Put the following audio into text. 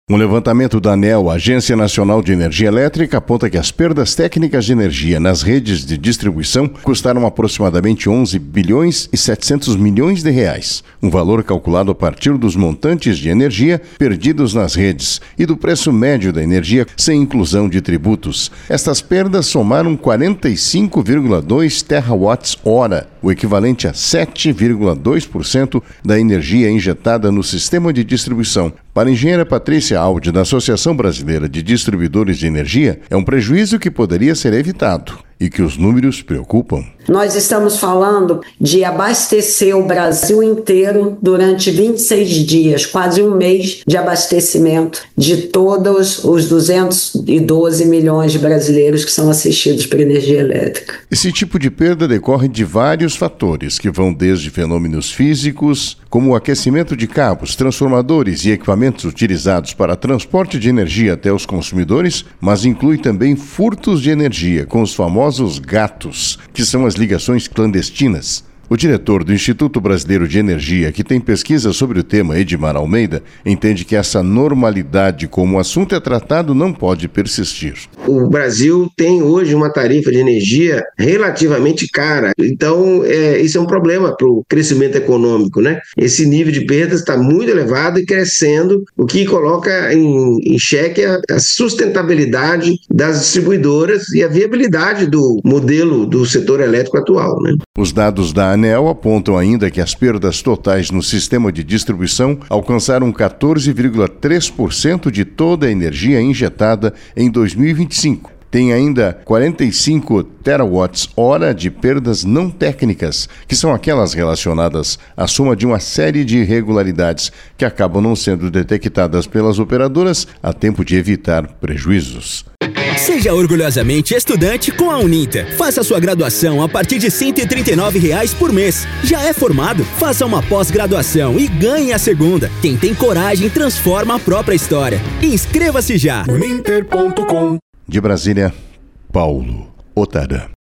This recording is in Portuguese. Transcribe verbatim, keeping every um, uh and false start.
Um levantamento da ANEEL, Agência Nacional de Energia Elétrica, aponta que as perdas técnicas de energia nas redes de distribuição custaram aproximadamente onze bilhões e setecentos milhões de reais, um valor calculado a partir dos montantes de energia perdidos nas redes e do preço médio da energia sem inclusão de tributos. Estas perdas somaram quarenta e cinco vírgula dois terawatts-hora, o equivalente a sete vírgula dois por cento da energia injetada no sistema de distribuição. Para a engenheira Patrícia Aldi, da Associação Brasileira de Distribuidores de Energia, é um prejuízo que poderia ser evitado e que os números preocupam. Nós estamos falando de abastecer o Brasil inteiro durante vinte e seis dias, quase um mês de abastecimento de todos os duzentos e doze milhões de brasileiros que são assistidos por energia elétrica. Esse tipo de perda decorre de vários fatores, que vão desde fenômenos físicos, como o aquecimento de cabos, transformadores e equipamentos utilizados para transporte de energia até os consumidores, mas inclui também furtos de energia, com os famosos gatos, que são as ligações clandestinas. O diretor do Instituto Brasileiro de Energia, que tem pesquisa sobre o tema, Edmar Almeida, entende que essa normalidade como o assunto é tratado não pode persistir. O Brasil tem hoje uma tarifa de energia relativamente cara, então é, isso é um problema para o crescimento econômico, né? Esse nível de perdas está muito elevado e crescendo, o que coloca em, em xeque a, a sustentabilidade das distribuidoras e a viabilidade do modelo do setor elétrico atual, né? Os dados da ANEEL apontam ainda que as perdas totais no sistema de distribuição alcançaram quatorze vírgula três por cento de toda a energia injetada em dois mil e vinte e cinco. Tem ainda quarenta e cinco terawatts-hora de perdas não técnicas, que são aquelas relacionadas à soma de uma série de irregularidades que acabam não sendo detectadas pelas operadoras a tempo de evitar prejuízos. Seja orgulhosamente estudante com a Uninter. Faça sua graduação a partir de cento e trinta e nove reais por mês. Já é formado? Faça uma pós-graduação e ganhe a segunda. Quem tem coragem transforma a própria história. Inscreva-se já. Uninter ponto com. De Brasília, Paulo Otarã.